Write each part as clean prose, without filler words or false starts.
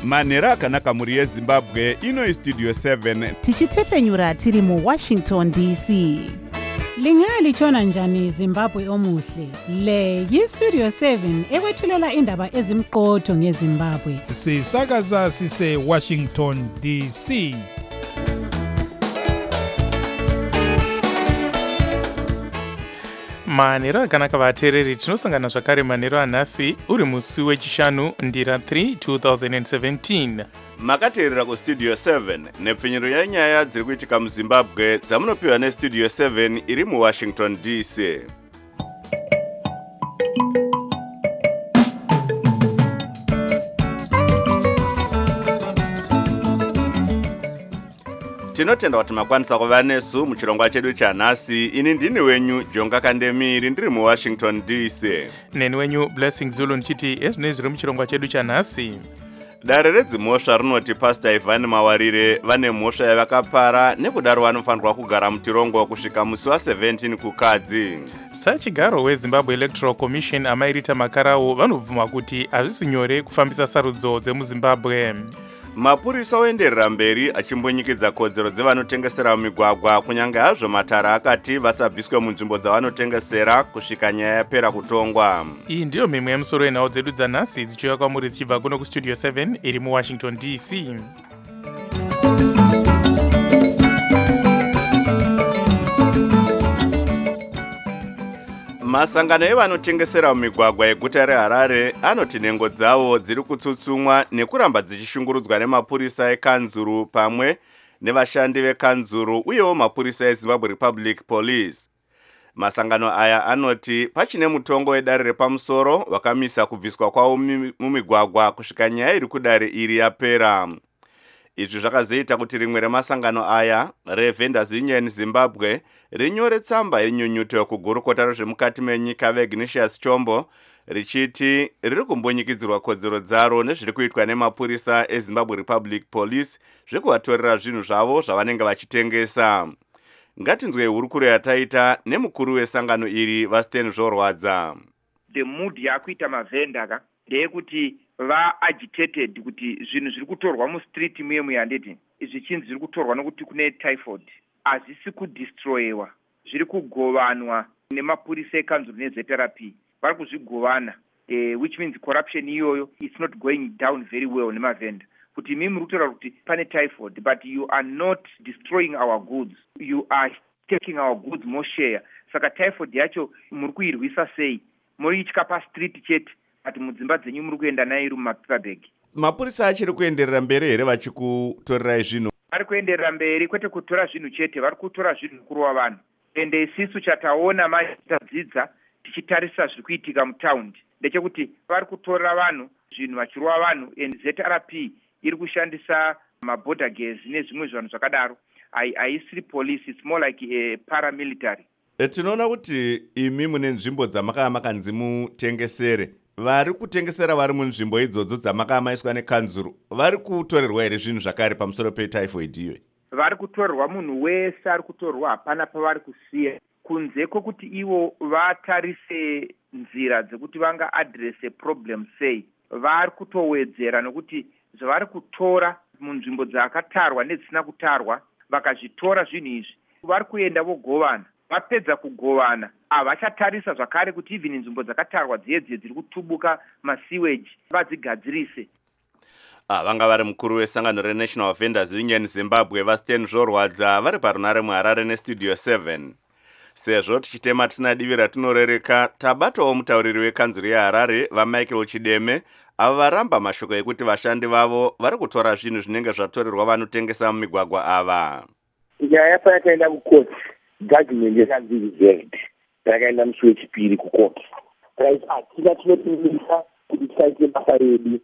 manhero akanaka muri yezimbabwe. Ino istudio 7 tichitefenyura tiri mu Washington DC. Lingalitshona njani Zimbabwe omuhle? Le yiStudio 7 ekwethulela indaba ezimqotho ngeZimbabwe. Sisakaza sise Washington DC. Manhero akanaka vateereri, tinosangana zvakare manhero anhasi uri musi wechishanu ndira 3 2017. makateerera kustudio 7 nepfinyiro yenyaya dziri kuitika muzimbabwe dzamunopiwa nestudio 7 iri muWashington DC. tinotenda kuti makwanisa kuva nesu muchirongwa chedu chanhasi. Ini ndini wenyu Jonga Kandemiri ndiri muWashington DC. Neni wenyu Blessing Zulu ndichiti ezvino zviri muchirongwa chedu chanhasi. Dare redzimhosva rinoti Pastor Ivan Mawarire vane mhosva yavakapara nekudaro vanofanirwa kugara mutirongo kusvika musi wa17 kukadzi. Sachigaro weZimbabwe Electoral Commission Amai Rita Makarau vanobvuma kuti hazvisi nyore kufambisa sarudzo dzemuZimbabwe. Mapurisa oenderera mberi achimbonyikidza kodzero dzevanotengesera mumigwagwa kunyange hazvo matara akati vasabviswe munzvimbo dzavanotengesera kusvika nyaya yapera kutongwa. Iyi ndiyo mimwe yemusoro yenhau dzedu dzanhasi dzichiuya kwamuri dzichibva kuno kustudio 7 iri muWashington DC. Masangano evanotengesera mumigwagwa eguta reHarare anoti nhengo dzavo dziri kutsutsumwa nekuramba dzichishungurudzwa nemapurisa ekanzuru pamwe nevashandi vekanzuru uyewo mapurisa eZimbabwe Republic Police. Masangano aya anoti pachine mutongo wedare repamusoro wakamisa kubviswa kwavo mumigwagwa kusvika nyaya iri kudare iri yapera. Izvi zvakazoita kuti rimwe remasangano aya, reVendors Union Zimbabwe, rinyore tsamba yenyunyuto yokugurukota rezvemukati menyika veIgnatius Chombo, richiti riri kumbonyikidzirwa kodzero dzaro nezviri kuitwa nemapurisa eZimbabwe Republic Police zvekuvatorera zvinhu zvavo zvavanenge vachitengesa. Ngatinzwe hurukuro yataita nemukuru wesangano iri vaStan Zvorwadza. The mood yakuita mavenda ndeyekuti va-agitated kuti zvinhu zviri kutorwa mustreet muye handiti zvichinzi zviri kutorwa nokuti kune typhoid hazvisi kudestroyewa, zviri kugovanwa nemapurisa ekanzuru neZRP vari kuzvigovana, which means corruption iyoyo it's not going down very well nemavenda kuti imi muri kutaura kuti pane typhoid but you are not destroying our goods, you are taking our goods more share. Saka typhoid yacho muri kuirwisa sei? Muri itya pastreet chete ati mudzimba dzenyu muri kuenda nayo iri mumapaperbag. Mapurisa achiri kuenderera mberi here vachikutorerai zvinhu? Vari kuenderera mberi, kwete kutora zvinhu chete, vari kutora zvinhu kurova vanhu. Ende isisu chataona machitadzidza tichitarisa zviri kuitika mutaundi ndechekuti vari kutora vanhu zvinhu vachirova vanhu, and ZRP iri kushandisa maborder gas nezvimwe zvanhu zvakadaro. Haisiri police, it's more like a paramilitary. Tinoona kuti imi mune nzvimbo dzamakava makanzi mutengesere. Vari kutengesera vari munzvimbo idzodzo dzamakamaiswa nekanzuru vari kutorerwa here zvinhu zvakare pamusoro petyphoid iyo? Vari kutorerwa, munhu wese ari kutorerwa, hapana pavari kusiya, kunze kwokuti ivo vatarise nzira dzekuti vanga adrese problem sei. Vari kutowedzera nokuti zvavari kutora munzvimbo dzakatarwa nedzisina kutarwa, vakazvitora zvinhu izvi vari kuenda vogovana. Vapedza kugovana havachatarisa zvakare kuti even nzvimbo dzakatarwa dziedzi dziri kutubuka masewage vadzigadzirise. Vanga vari mukuru wesangano reNational Vendors Union Zimbabwe vaStan Zvorwadza vari parunare muHarare nestudio 7. Sezvo tichitema tisina divi ratinorereka, tabatawo mutauriri wekanzuru yeHarare vaMichael Chideme avo varamba mashoko ekuti vashandi vavo vari kutora zvinhu zvinenge zvatorerwa vanotengesa mumigwagwa ava. Nyaya payakaenda kukoti, judgment yakanzi reserved, yakaenda musi wechipiri kukoti. Hatina tinopindisa kuti tisaite basa redu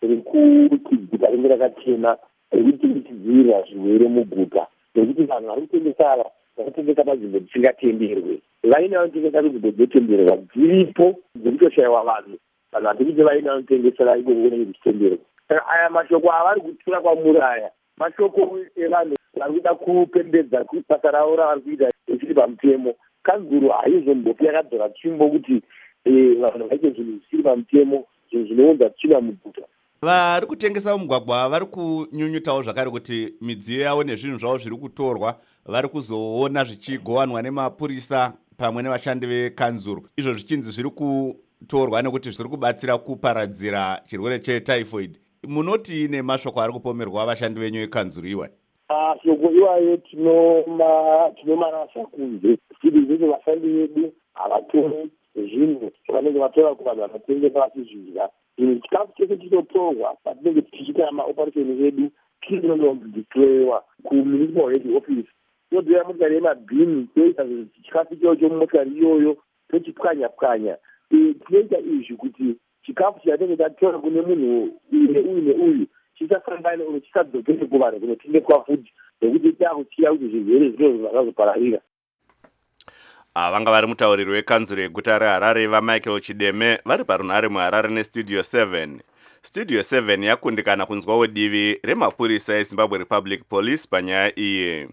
rekuti guta ringe rakachena, rekuti tidzivirira zvirwere muguta, nekuti vanhu vari kutengesa vakatengesa panzvimbo dzisingatenderwe. Vaina vanotengesa kunzvimbo dzotenderwa dziripo dzekutoshayiwa vanhu hatikuti vaina vanotengesera iko kunenge kuchitenderwa. Saka aya mashoko avari kutura kwamuri aya mashoko evanhu vari kuda kupembedza basa ravo ravari kuita richiri pamutemo. Kanzuru haizombopi yakadzora tsvimbo kuti vanhu vaite zvinhu zvisiri pamutemo, zvinhu zvinounza tsvina muguta. vari kutengesa mugwagwa vari kunyunyutawo zvakare kuti midziyo yavo nezvinhu zvavo zviri kutorwa vari kuzoona zvichigowanwa nemapurisa pamwe nevashandi vekanzuru, izvo zvichinzi zviri kutorwa nekuti zviri kubatsira kuparadzira chirwere chetyphoid. Munoti nemashoko ari kupomerwa vashandi venyu vekanzuru iwai? Shoko iwayo tinomarasa kunze kuti zvese vashandi vedu havatori zvinhu zvavanenge vatora kuvanhu vanotengesa vachizvidya. Chikafu chese chinotorwa patinenge tichiita maoperation edu chinondideclarewa kumunicipal head office. Todira motokari yemabhini toita chikafu ichocho mumotokari iyoyo tochipwanya-pwanya. Tinoita izvi kuti chikafu chatinenge tatora kune munhu uyu neuyu chisasangane uno chisadzokere kuvanhu kunotengeswa futi nekuti takuchiya kuti zvirwere zvino zvakazopararira. Vanga vari mutauriri wekanzuro yeguta reHarare vaMichael Chideme vari parunhare muHarare nestudio 7. Studio 7 yakundikana kunzwawo divi remapurisa eZimbabwe Republic Police panyaya iyi.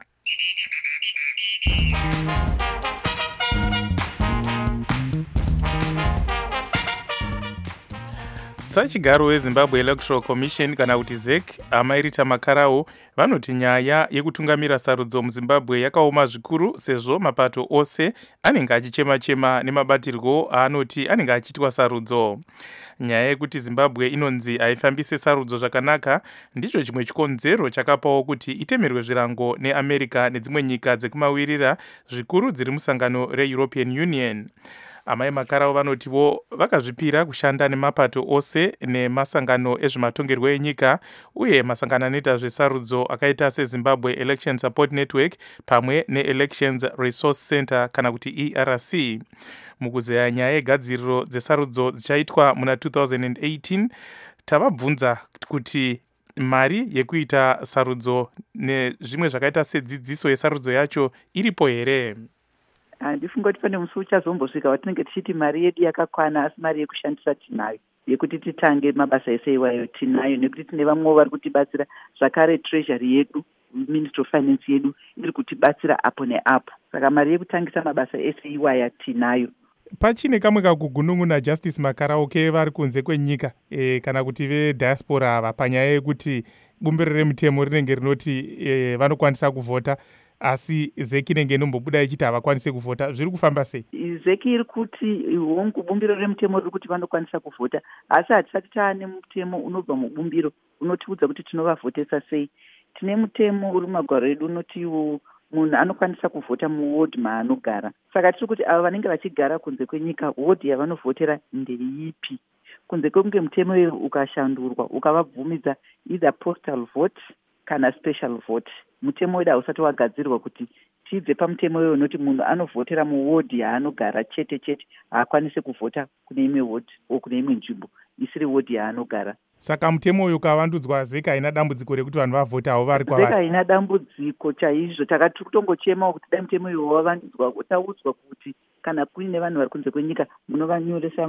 Sachigaro weZimbabwe Electoral Commission kana kuti ZEC amairita makarau vanoti nyaya yekutungamira sarudzo muZimbabwe yakaoma zvikuru sezvo mapato ose anenge achichema-chema nemabatirwo aanoti anenge achiitwa sarudzo. Nyaya yekuti Zimbabwe inonzi haifambise sarudzo zvakanaka ndicho chimwe chikonzero chakapawo kuti itemerwe zvirango neAmerica nedzimwe nyika dzekumawirira zvikuru dziri musangano reEuropean Union. Amai makarau vanotiwo vakazvipira kushanda nemapato ose nemasangano ezvematongerwo enyika uye masangano anoita zvesarudzo akaita seZimbabwe Election Support Network pamwe neElections Resource Center kana kuti ERC. Mukuzeya nyaya yegadziriro dzesarudzo dzichaitwa muna 2018 tavabvunza kuti mari yekuita sarudzo nezvimwe zvakaita sedzidziso yesarudzo yacho iripo here? Handifunga kuti pane musi uchazombosvika watinenge tichiti mari yedu yakakwana asi mari yekushandisa tinayo, yekuti titange mabasa ese iwayo tinayo, nekuti tine vamwe vari kutibatsira zvakare. Treasury yedu, Ministry of Finance yedu iri kutibatsira apo neapo, saka mari yekutangisa mabasa ese iwaya tinayo. Pachine kamwe kakugunun'una Justice Makarau kevari kunze kwenyika kana kuti vediaspora ava panyaya yekuti bumbiro remutemo rinenge rinoti vanokwanisa kuvhota asi ZEC inenge inombobuda ichiti havakwanise kuvhota. Zviri kufamba sei? ZEC iri kuti hongu bumbiro remutemo riri kuti vanokwanisa kuvhota, asi hatisati taane mutemo unobva mubumbiro unotiudza kuti tinovavhotesa sei. Tine mutemo uri mumagwaro edu unoti munhu anokwanisa kuvhota muward maanogara. Saka tiri kuti ava vanenge vachigara kunze kwenyika, ward yavanovhotera ndeipi? Kunze kwekunge mutemo uyu ukashandurwa ukavabvumidza either postal vote kana special vote. Mutemo wedu hausati wagadzirwa kuti tibve pamutemo uyu unoti munhu anovhotera muward yaanogara chete haakwanise kuvhota kune imwe ward o kune imwe nzvimbo isiri ward yaanogara. Saka mutemo uyu ukavandudzwa, ZEC haina dambudziko rekuti vanhu vavhota havo vari kwavari? ZEC haina dambudziko chaizvo. Takati kutongochemawo kuti dai mutemo uyu wavandudzwa, utaudzwa kuti kana kuine vanhu vari kunze kwenyika munovanyoresa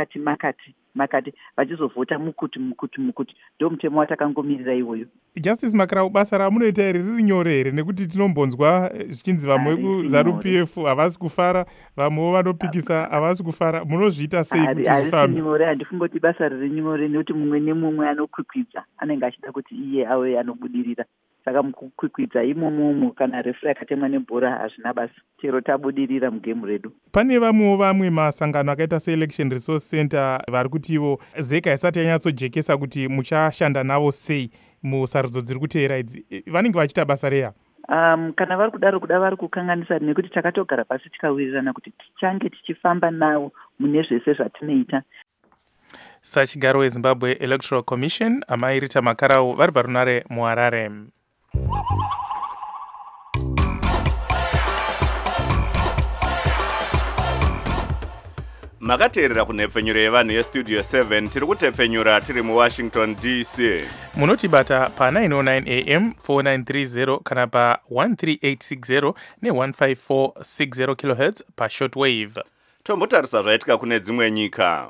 makati vachizovhota mukuti. Ndo mutemo watakangomirira iwoyo. Justice Makarau, basa ramunoita iri riri nyore here? Nekuti tinombonzwa zvichinzi vamwe kuZANU-PF havasi kufara, vamwewo vanopikisa havasi kufara. Munozviita sei kuti zvifambe? Harisi nyore, handifunga kuti basa riri nyore, nekuti mumwe nemumwe anokwikwidza anenge achida kuti iye ave anobudirira. Saka mukukwikwidza imomo kana refri akatemwa nebhora hazvina basa, chero tabudirira mugemu redu. Pane vamwe masangano akaita seElection Resource Center vari kuti ivo ZEC haisati yanyatsojekesa kuti muchashanda navo sei musarudzo dziri kuteera idzi, vanenge vachiita basa reya? Kana vari kudaro kuda vari kukanganisa, nekuti takatogara pasi tikawirirana kuti tichange tichifamba navo mune zvese zvatinoita. Sachigaro weZimbabwe Electoral Commission amairita Makarau vari parunhare muHarare. Makateerera kunhepfenyuro yevanhu yestudio 7 tiri kutepfenyura tiri muWashington DC. Munotibata pa909 AM 4930 kana pa 13860 ne15460 kHz pa shortwave. Tombotarisa zvaitika kune dzimwe nyika.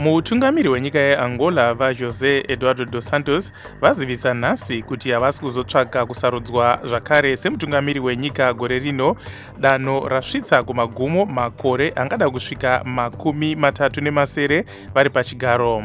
Mutungamiri wenyika yeAngola vaJosé Eduardo dos Santos vazivisa nhasi kuti havasi kuzotsvaga kusarudzwa zvakare semutungamiri wenyika gore rino, danho rasvitsa kumagumo makore angada kusvika 30 vari pachigaro.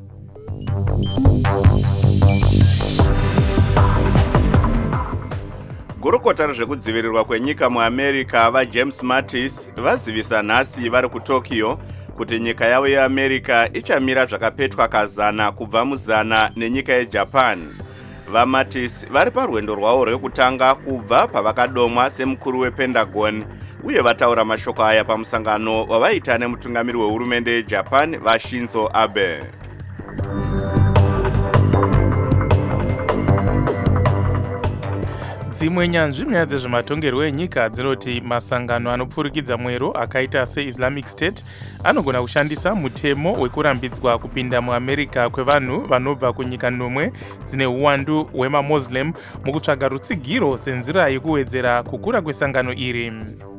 Gurukota rezvekudzivirirwa kwenyika muAmerica vaJames Mattis vazivisa nhasi vari kuTokyo kuti nyika yavo yeAmerica ichamira zvakapetwa kazana kubva muzana nenyika yeJapan. VaMattis vari parwendo rwavo rwekutanga kubva pavakadomwa semukuru wePentagon uye vataura mashoko aya pamusangano wavaita nemutungamiri wehurumende yeJapan vaShinzo Abe. Dzimwe nyanzvi munyaya dzezvematongerwo enyika dzinoti masangano anopfurikidza mwero akaita seIslamic State anogona kushandisa mutemo wekurambidzwa kupinda muAmerica kwevanhu vanobva kunyika nomwe dzine uwandu hwemaMuslim mukutsvaga rutsigiro senzira yekuwedzera kukura kwesangano iri.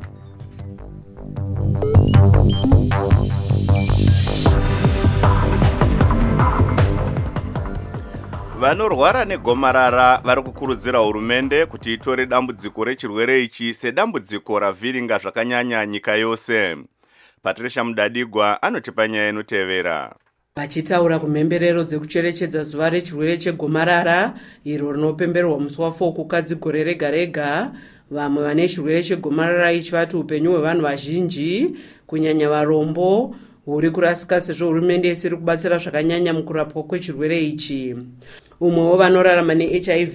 Vanorwara negomarara vari kukurudzira hurumende kuti itore dambudziko rechirwere ichi sedambudziko ravhiringa zvakanyanya nyika yose. Patricia Mudadigwa anotipa nyaya inotevera. Vachitaura kumhemberero dzekucherechedza zuva rechirwere chegomarara iro rinopemberwa musi wa4 kukadzi gore rega rega, vamwe vane chirwere chegomarara ichi vati upenyu hwevanhu vazhinji kunyanya varombo huri kurasika sezvo hurumende isiri kubatsira zvakanyanya mukurapwa kwechirwere ichi. Umwewo vanorarama neHIV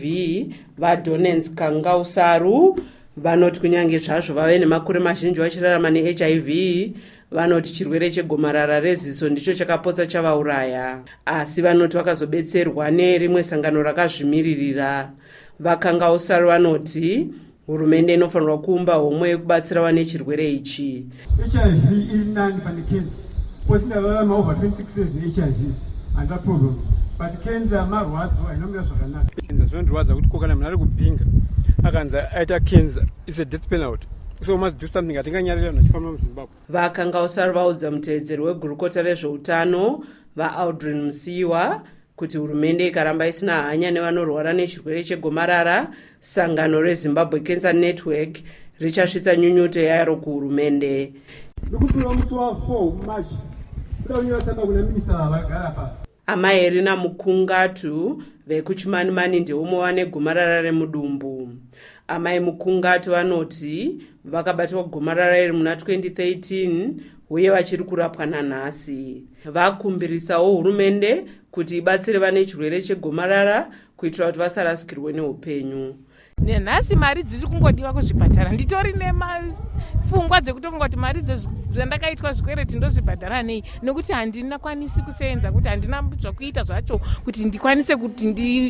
vaDonens Kangausaru vanoti kunyange zvazvo vave nemakore mazhinji vachirarama neHIV, vanoti chirwere chegomarara reziso ndicho chakapotsa chavauraya, asi vanoti vakazobetserwa nerimwe sangano rakazvimiririra. VaKangausaru vanoti hurumende inofanirwa kuumba homwe yekubatsira vane chirwere ichi. HIV iri nani pane cancer. Potindararama over 26 years neHIV handa problem. But cancer marwadzo ainomira zvakanaka. Zvinondirwadza kuti kana munhu ari kubhinga akanzi aita cancer is a death penalty. So must do something atinganyarira nachifamba muZimbabwe. VaKangausaru vaudza muteedzeri wegurukota rezveutano vaAudrin Musiwa kuti hurumende ikaramba isina hanya nevanorwara nechirwere chegomarara, sangano reZimbabwe Cancer Network richasvitsa nyunyuto yaro kuhurumende. Ndikupiwa musi wa4 March kudaunyatsamba kuna minister vagara pa. Amai Erina Mukungatu vekuChimanimani ndevomwe vane gomarara remudumbu. Amai Mukungatu vanoti vakabatwa gomarara iri muna 2013 uye vachiri kurapwa nanhasi. Vakumbirisawo hurumende kuti ibatsire vane chirwere chegomarara kuitira kuti vasarasikirwe neupenyu. Nenhasi mari dziri kungodiwa kuzvibhadhara. Nditori nemapfungwa dzekuti ngoti mari dzandakaitwa zvikwereti ndozvibhadhara nei, nokuti handina kwanisi kusenza, kuti handina zvakuita zvacho kuti ndikwanise kuti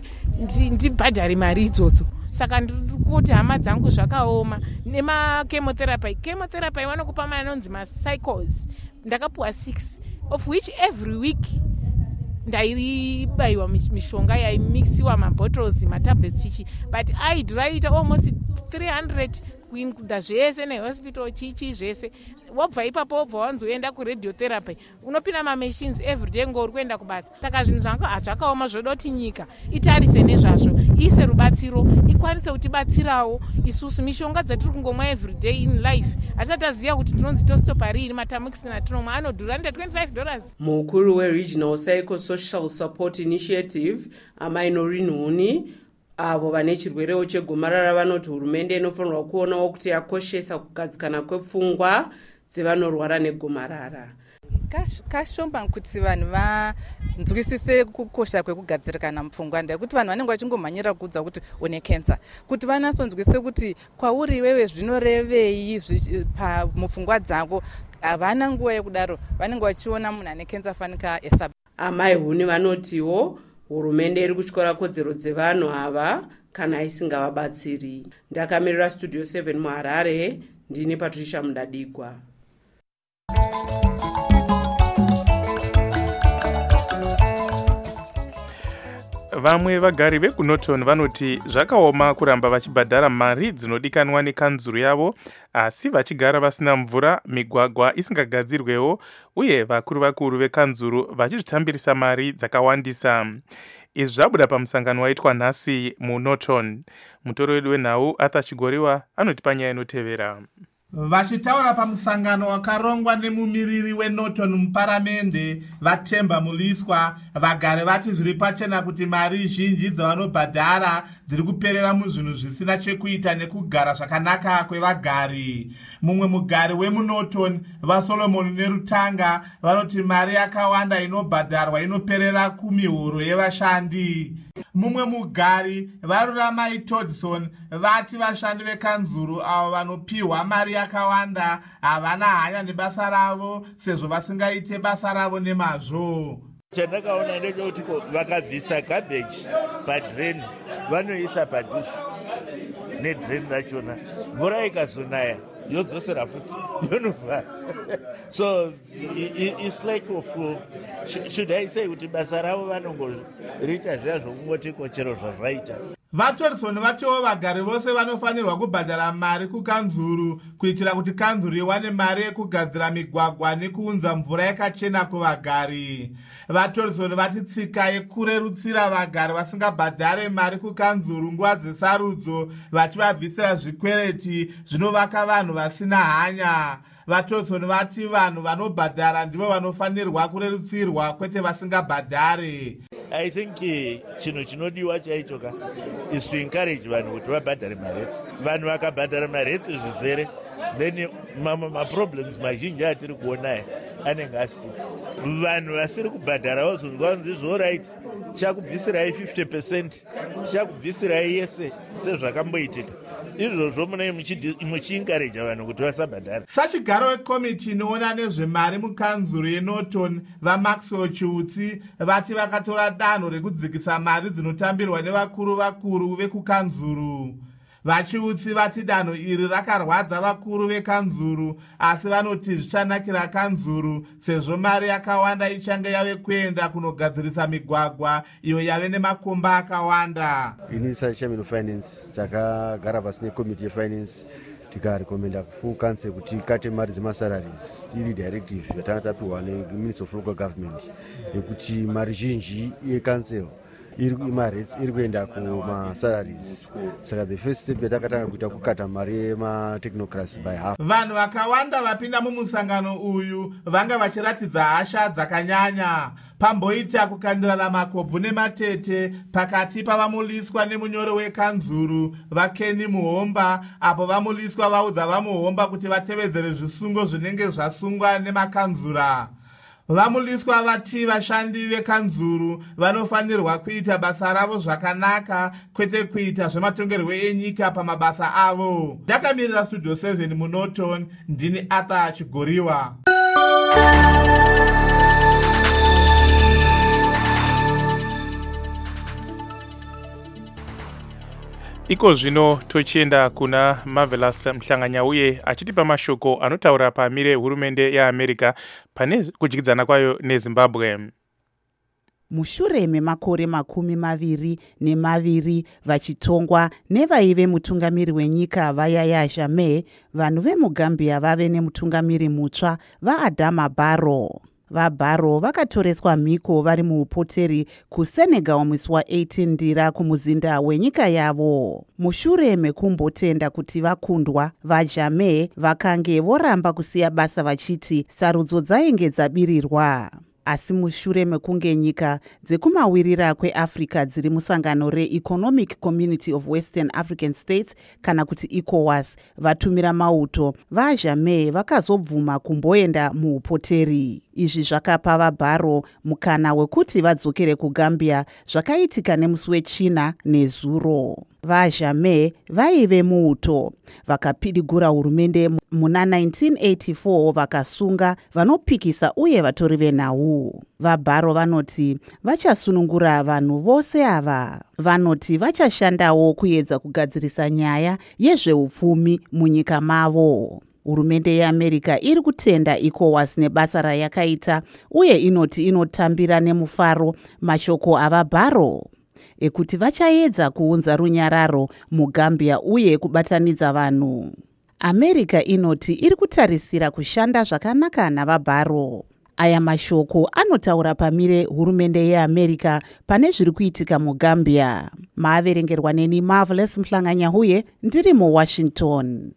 ndibhadhare mari idzodzo. Saka ndikuti hama dzangu zvakaoma chemotherapy vanokupa mari anonzi macycles. Ndakapuwa 6 of which every week ndaibayiwa mishonga yaimixiwa mabottles matablets chichi, but aiduraita almost 300 kuinkuda zvese nehospital chichi zvese. Wobva ipapo wobva wanzoenda kuradiotherapy unopinda mamachines everyday ngori kuenda kubasa. Saka zvinhu zvangu hazvakaoma, zvoda kuti nyika itarise nezvazvo, iise rubatsiro, ikwanise kutibatsirawo isusu mishonga dzatiri kungomwa everyday in life. Hatisati taziva kuti tinonzi tostopa riini matamoxin atinomwa anodhura $25. Mukuru weRegional Psychosocial Support Initiative Amai Noreen Huni avo vane chirwerewo chegomarara vanoti hurumende inofanirwa kuonawo kuti yakoshesa kugadzikana kwepfungwa dzevanorwara negomarara. Kashoma kuti vanhu vanzwisise kukosha kwekugadzirikana mupfungwa, ndekuti vanhu vanenge vachingomhanyira kuudza kuti une cancer, kuti vanatsonzwisise kuti kwauri iwewe zvinorevei mupfungwa dzako. Havana nguva yekudaro, vanenge vachiona munhu ane cancer fanika esa. Amai Huni vanotiwo hurumende iri kutyora kodzero dzevanhu ava kana isingavabatsiri. Ndakamirira Studio 7 muHarare, ndini Patricia Mudadigwa. vamwe vagari vekunorton vanoti zvakaoma kuramba vachibhadhara mari dzinodikanwa nekanzuru yavo, asi vachigara vasina mvura, migwagwa isingagadzirwewo, uye vakuru vekanzuru vachizvitambirisa mari dzakawandisa. Izvi zvabuda pamusangano waitwa nhasi munorton. Mutoro wedu wenhau Arthur Chigoriwa anoti panyaya inotevera. Vachitaura pamusangano wakarongwa nemumiriri weNorton muparamende, Vatemba Muliswa, vagari vati zviri pachena kuti mari zhinji dzavanobhadhara dziri kuperera muzvinhu zvisina chekuita nekugara zvakanaka kwevagari. Mumwe mugari wemuNorton, vaSolomon Nerutanga, vanoti mari yakawanda inobhadharwa inoperera kumihoro yevashandi. Mumwe mugari Varuramai Todson vati vashandi vekanzuru avo vanopiwa mari yakawanda havana hanya nebasa ravo sezvo vasingaite basa ravo nemazvo. Chandakaona ndechekuti vakabvisa garbage padreni vanoisa padhuze nedreni rachona, mvura ikazonaya yodzosera futi yonovhara. So it's like should I say kuti basa ravo vanongorita zviya zvokungotiko chero zvazvaita. VaTodson vatiwo vagari vose vanofanirwa kubhadhara mari kukanzuru kuitira kuti kanzuru iwane mari yekugadzira migwagwa nekuunza mvura yakachena kuvagari. VaTodson vati tsika yekurerutsira vagari vasingabhadhare mari kukanzuru nguva dzesarudzo vachivabvisira zvikwereti zvinovaka vanhu vasina hanya. VaTodson vati vanhu vanobhadhara ndivo vanofanirwa kurerutsirwa kwete vasingabhadhare. I think chinhu chinodiwa chaicho is to encourage vanhu kuti vabhadhare maretsi. Vanhu vakabhadhara maretsi zvizere, then maproblems mazhinji atiri kuona anenge asina. Vanhu vasiri kubhadhara vazonzwa kunzi zvorit tichakubvisirai 50%, tichakubvisirai yese sezvakamboitika. Izvozvo munenge muchiencourage vanhu kuti vasabhadhara. Sachigaro wekomiti inoona nezvemari mukanzuru yeNorton, vaMaxwell Chiutsi, vati vakatora danho rekudzikisa mari dzinotambirwa nevakuru vekukanzuru. VaChiutsi vati danho iri rakarwadza vakuru vekanzuru, asi vanoti zvichanakira kanzuru sezvo mari yakawanda ichange yave kuenda kunogadzirisa migwagwa iyo yave nemakomba akawanda. Ini saChairman of Finance takagara pasi nekomiti yefinance tikarekomenda kufull council kuti ikate mari dzemasalaries iri directive yatanga tapiwa neMinister of Local Government yekuti mari zhinji yecouncil imaretsi iri kuenda kumasalaries. Saka the first step yatakatanga kuita kukata mari yematechnocrats by half. Vanhu vakawanda vapinda mumusangano uyu vanga vachiratidza hasha dzakanyanya. Pamboita kukandirana makobvu nematete pakati pavamuliswa nemunyori wekanzuru vaKenny Muhomba, apo vamuliswa vaudza vamuhomba kuti vatevedzere zvisungo zvinenge zvasungwa nemakanzura. Vamuliswa vati vashandi vekanzuru vanofanirwa kuita basa ravo zvakanaka kwete kuita zvematongerwo enyika pamabasa avo. Ndakamirira Studio 7 muNorton, ndini Arthur Chigoriwa. Iko zvino tochienda kuna Marvelous Mhlanganyauye achitipa mashoko anotaura pamire hurumende yeAmerica pane kudyidzana kwayo neZimbabwe. Mushure memakore 22 vachitongwa nevaive mutungamiri wenyika vaYahya Jammeh, vanhu vemuGambia vave nemutungamiri mutsva vaAdama Barrow. VaBarrow vakatoreswa mhiko vari muupoteri kuSenegal musi wa18 Ndira kumuzinda wenyika yavo. Mushure mekumbotenda kuti vakundwa, vaJammeh vakange voramba kusiya basa vachiti sarudzo dzainge dzabirirwa. Asi mushure mekunge nyika dzekumawirira kweAfrica dziri musangano reEconomic Community of Western African States kana kuti ECOWAS vatumira mauto, vaJammeh vakazobvuma kumboenda muupoteri. Izvi zvakapa vaBarrow mukana wekuti vadzokere kuGambia zvakaitika nemusi weChina nezuro. VaJammeh vaive muuto, vakapidigura hurumende muna 1984 vakasunga vanopikisa uye vatori venhau. VaBarrow vanoti vachasunungura vanhu vose ava. Vanoti vachashandawo kuedza kugadzirisa nyaya yezveupfumi munyika mavo. Hurumende yeAmerica iri kutenda ECOWAS nebasa rayakaita uye inoti inotambira nemufaro mashoko avaBarrow. ekuti vachaedza kuunza runyararo mugambia uye kubatanidza vanhu. America inoti iri kutarisira kushanda zvakanaka navaBarrow. Aya mashoko anotaura pamire hurumende yeAmerica pane zviri kuitika muGambia. Maaverengerwa neni Marvelous Mhlanganyahuye ndiri muWashington.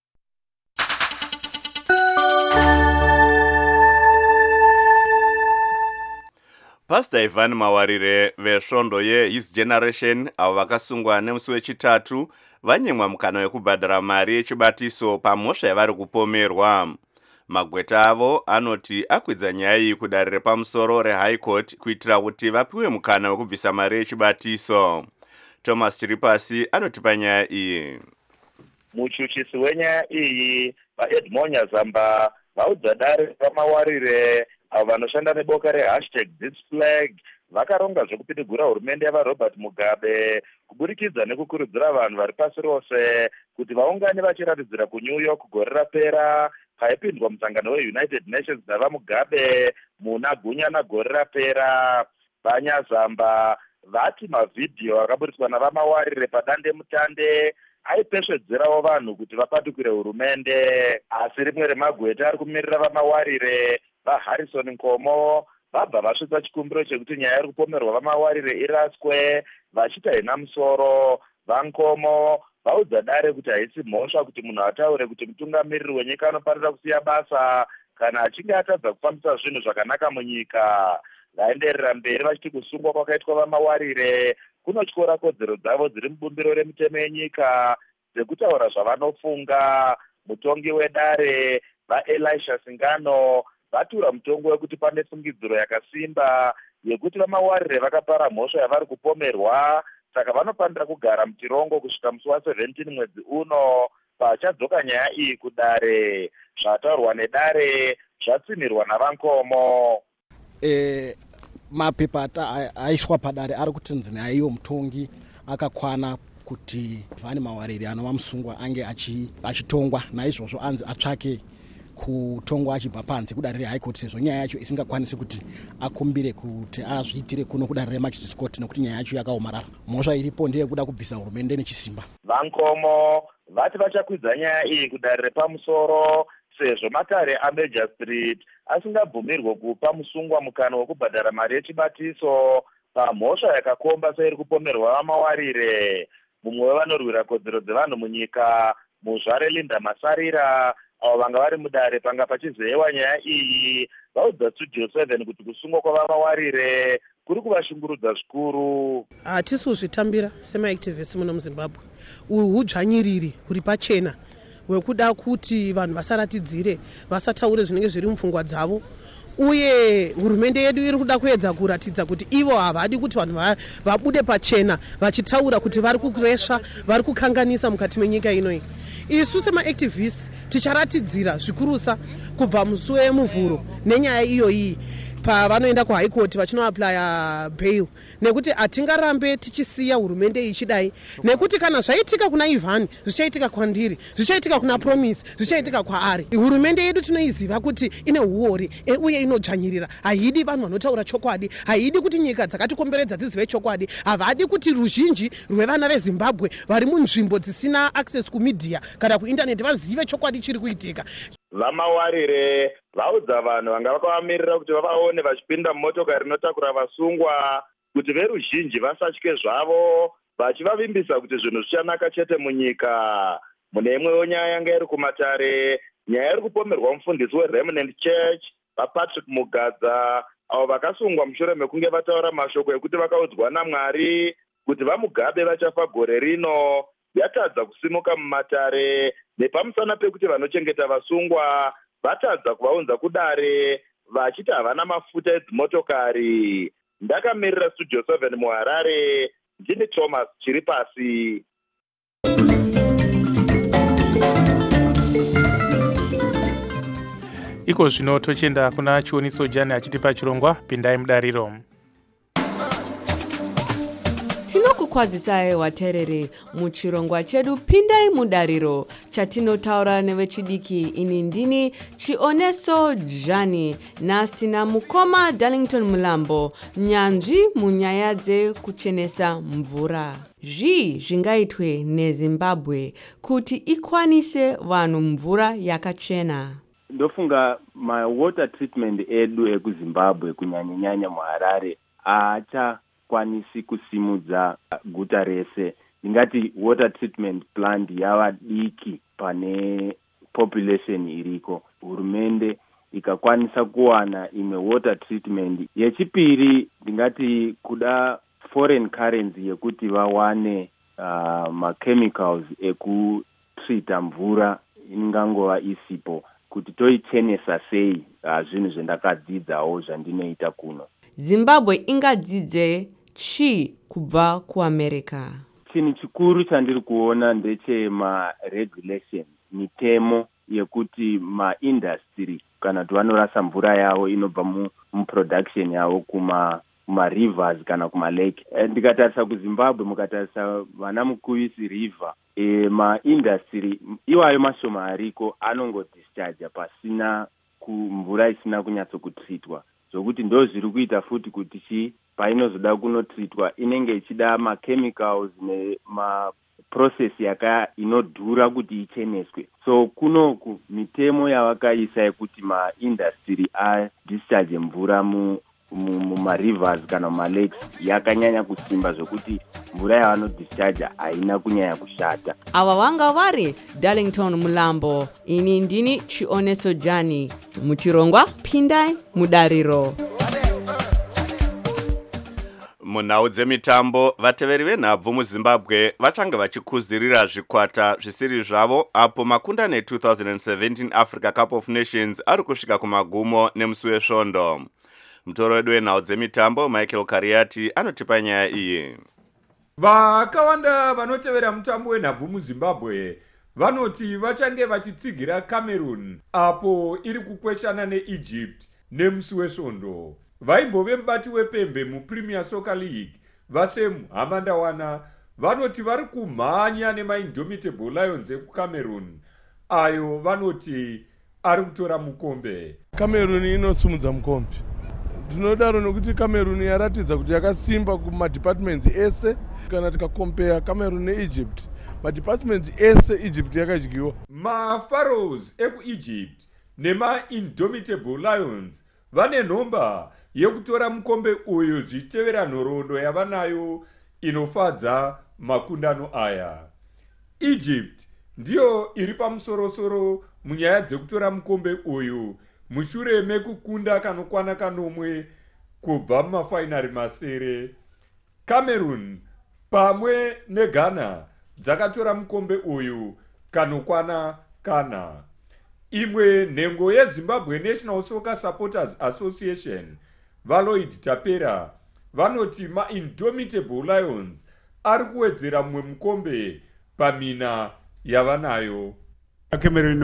Pastor Ivan Mawarire vesvondo yeHis Generation avo vakasungwa nemusi wechitatu vanyemwa mukana wekubhadhara mari yechibatiso pamhosva yavari kupomerwa. Magweta avo anoti akwidza nyaya iyi kudare repamusoro reHigh Court kuitira kuti vapiwe mukana wekubvisa mari yechibatiso. Thomas Chiripasi anotipa nyaya iyi. Muchuchisi wenyaya iyi vaEdmonya Zamba vaudza dare pamawarire avo vanoshanda neboka #ThisFlag vakaronga zvekupitigura hurumende yavaRobert Mugabe kuburikidza nekukurudzira vanhu vari pasi rose kuti vaungane vachiratidzira kuNew York gore rapera paipindwa musangano weUnited Nations navaMugabe muna Gunyana gore rapera. VaNyazamba vati mavhidhiyo akaburiswa navamawarire padande mutande aipesvedzerawo vanhu kuti vapatukire hurumende, asi rimwe remagweta ari kumirira vamawarire vaHarrison Nkomo vabva vasvitsa chikumbiro chekuti nyaya iri kupomerwa vamawarire iraswe vachita hina musoro. VaNkomo vaudza dare kuti haisi mhosva kuti munhu ataure kuti mutungamiriri wenyika anofanira kusiya basa kana achinge atadza kufambisa zvinhu zvakanaka munyika. Vaenderera mberi vachiti kusungwa kwakaitwa vamawarire kunotyora kodzero dzavo dziri mubumbiro remitemo yenyika dzekutaura zvavanofunga. Mutongi wedare vaElisha Singano vatura mutongo wekuti pane fungidziro yakasimba yekuti vamawarire vakapara mhosva yavari kupomerwa, saka vanofanira kugara mutirongo kusvika musi wa17 mwedzi uno pachadzoka nyaya iyi kudare. Zvataurwa nedare zvatsimirwa navaNkomo. Mapepa aiswa padare ari kutinzi naiyo mutongi akakwana kuti Vani Mawarire anova musungwa ange achitongwa, naizvozvo anzi atsvake kutongwa achibva panze kudare reHigh Court sezvo nyaya yacho isingakwanisi kuti akumbire kuti azviitire kuno kudare reMagistrates Court nekuti nyaya yacho yakaomarara. Mhosva iripo ndeyekuda kubvisa hurumende nechisimba. VaNkomo vati vachakwidza nyaya iyi kudare repamusoro sezvo matare aMajor Street asingabvumirwe kupa musungwa mukana wekubhadhara mari yechibatiso pamhosva yakakomba seiri kupomerwa vamawarire. Mumwe wevanorwira kodzero dzevanhu munyika, muzvare Linda Masarira, avo vanga vari mudare panga pachizeyewa nyaya iyi, vaudza Studio 7 kuti kusungwa kwavamawarire kuri kuvashungurudza zvikuru. Hatisi kuzvitambira semaactivists muno muZimbabwe. Uhu hudzvanyiriri huri pachena hwekuda kuti vanhu vasaratidzire, vasataure zvinenge zviri mupfungwa dzavo, uye hurumende yedu iri kuda kuedza kuratidza kuti ivo havadi kuti vanhu vabude pachena vachitaura kuti vari kuresva, vari kukanganisa mukati menyika inoyi. Isu semaactivists ticharatidzira zvikurusa kubva musi wemuvhuro nenyaya iyoyi pavanoenda kuHigh Court vachinoaplya bail, nekuti hatingarambe tichisiya hurumende ichidai, nekuti kana zvaitika kuna Ivan zvichaitika kwandiri, zvichaitika kuna Promise, zvichaitika kwaari. Hurumende yedu tinoiziva kuti ine huori uye inodzvanyirira, haidi vanhu vanotaura chokwadi, haidi kuti nyika dzakatikomberedza dzizive chokwadi, havadi kuti ruzhinji rwevana veZimbabwe vari munzvimbo dzisina access kumedia kana kuindaneti vazive chokwadi chiri kuitika. Vamawarire vaudza vanhu vanga vakavamirira kuti vavaone vachipinda mumotokari inotakura vasungwa kuti veruzhinji vasatye zvavo, vachivavimbisa kuti zvinhu zvichanaka chete munyika. Mune imwewo nyaya yanga iri kumatare, nyaya iri kupomerwa mufundisi weRemnant Church vaPatrick Mugadza, avo vakasungwa mushure mekunge vataura mashoko ekuti vakaudzwa naMwari kuti vaMugabe vachafa gore rino, yatadza kusimuka mumatare nepamusana pekuti vanochengeta vasungwa vatadza kuvaunza kudare vachiti havana mafuta edzimotokari. Ndakamirira Studio 7 muHarare, ndini Thomas Chiripasi. Iko zvino tochenda kuna Chioniso Jani achitipa chirongwa pindai mudariro. kukwazisai waterere muchirongwa chedu Pindai Mudariro chatinotaura nevechidiki. Ini ndini Chioneso Jani nastina mukoma Darlington Mulambo, nyanzvi munyaya dzekuchenesa mvura. Zvingaitwe neZimbabwe kuti ikwanise vanhu mvura yakachena. Ndofunga water treatment edu ekuZimbabwe kunyanya muHarare achakwanisi kusimudza guta rese. Ndingati water treatment plant yava diki pane population iriko. Hurumende ikakwanisa kuwana imwe water treatment. Yechipiri ndingati kuda foreign currency yekuti vawane chemicals ekutreata mvura ingangova isipo kuti toichenesa sei. Zvinhu zvendakadzidzawo zvandinoita kuno. Zimbabwe ingadzidze chi kubva kuAmerica? Chinhu chikuru chandiri kuona ndechema-regulation, mitemo yekuti maindustry kana kuti vanorasa mvura yavo inobva muproduction yavo kuma-rivers kana kuma-lake. Ndikatarisa kuZimbabwe, mukatarisa vana Mukuyisi river, maindustry iwayo mashoma ariko anongodischarge pasina mvura isina kunyatsokutreatwa. Zvokuti ndo zviri kuita futi kuti painozoda kunotreatwa inenge ichida ma-chemicals nemaprocess inodhura kuti icheneswe. So kunoku mitemo yavakaisa yekuti maindustry adischarge mvura mumarivers kana mumalakes yakanyanya kusimba zvokuti mvura yavanodischarge haina kunyanya kushata. Ava vanga vari Darlington Mulambo. Ini ndini Chioneso Jani muchirongwa Pindai Mudariro. Munhau dzemitambo, vateveri venhabvu muZimbabwe vachanga vachikuzirira zvikwata zvisiri zvavo apo makundano e2017 Africa Cup of Nations ari kusvika kumagumo nemusi wesvondo. Mutoro wedu wenhau dzemitambo Michael Kariati anotipa nyaya iyi. Vakawanda vanotevera mutambo wenhabvu muZimbabwe vanoti vachange vachitsigira Cameroon apo iri kukweshana neEgypt nemusi wesvondo. Vaimbove mubati wepembe muPremier Soccer League vaSam Hamandawana vanoti vari kumhanya nemaIndomitable Lions ekuCameroon ayo vanoti ari kutora mukombe. Cameroon inosimudza mukombe. Tinodaro nokuti Cameroon yaratidza kuti yakasimba kumadepartments ese. Kana tikakompea Cameroon neEgypt, madepartments ese Egypt yakadyiwa. MaPharaohs ekuEgypt nemaIndomitable Lions vane nhomba yekutora mukombe uyu zvichitevera nhoroondo yavanayo inofadza makundano aya. Egypt ndiyo iri pamusorosoro munyaya dzekutora mukombe uyu mushure mekukunda kanokwana kanomwe kubva mumafainari masere. Cameroon pamwe neGhana dzakatora mukombe uyu kanokwana kana. Imwe nhengo yeZimbabwe National Soccer Supporters Association Valoid Tapera vanoti maIndomitable Lions ari kuwedzera mumwe mukombe pamina yavanayo. Cameroon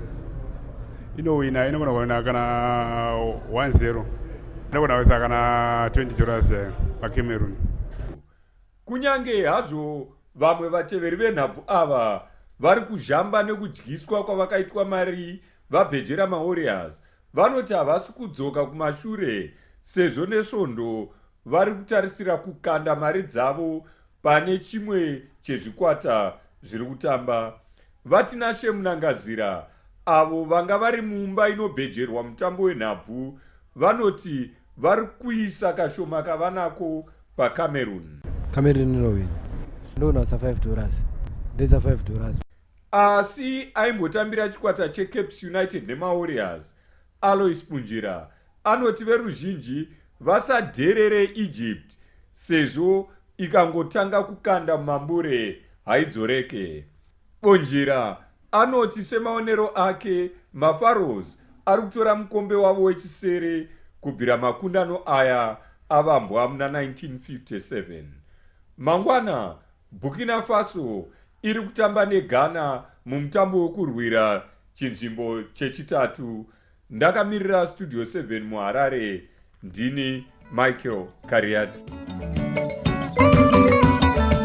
inowina inogona kana 1-0 inogona kuisa kana $20 paCameroon. Kunyange hazvo vamwe vateveri venhabvu ava vari kuzhamba nekudyiswa kwavakaitwa mari vabhejera maWarriors, vanoti havasi kudzoka kumashure sezvo nesvondo vari kutarisira kukanda mari dzavo pane chimwe chezvikwata zviri kutamba. Vatinashe Munangazira avo vanga vari mumba inobhejerwa mutambo wenhabvu vanoti vari kuisa kashoma kavanako paCameroon. Cameroon inowina. Ndonasa $5. Ndesa $5. Asi aimbotambira chikwata cheCapes United nemaWarriors, Alois Punjira anoti veruzhinji vasadherere Egypt sezvo ikangotanga kukanda mumambure haidzoreke. Punjira anoti semaonero ake maPharaohs ari kutora mukombe wavo wechisere kubvira makundano aya avambwa muna 1957. Mangwana Burkina Faso iri kutamba neGhana mumutambo wokurwira chinzvimbo chechitatu. Ndakamirira Studio 7 muHarare, ndini Michael Kariati.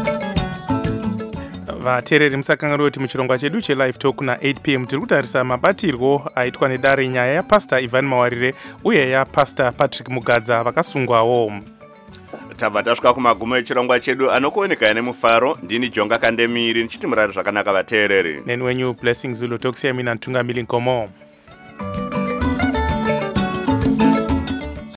vateereri musakanganwa kuti muchirongwa chedu chelive talk na8 pm tiri kutarisa mabatirwo aitwa nedare nyaya yapastor Ivan Mawarire uye yapastor Patrick Mugadza vakasungwawo. tabva tasvika kumagumo echirongwa chedu anokuoneka nemufaro. Ndini Jonga Kandemiri ndichiti murari zvakanaka vateereri. Neni wenyu Blessing Zulu tokusiyai mina ntungamiri Nkomo.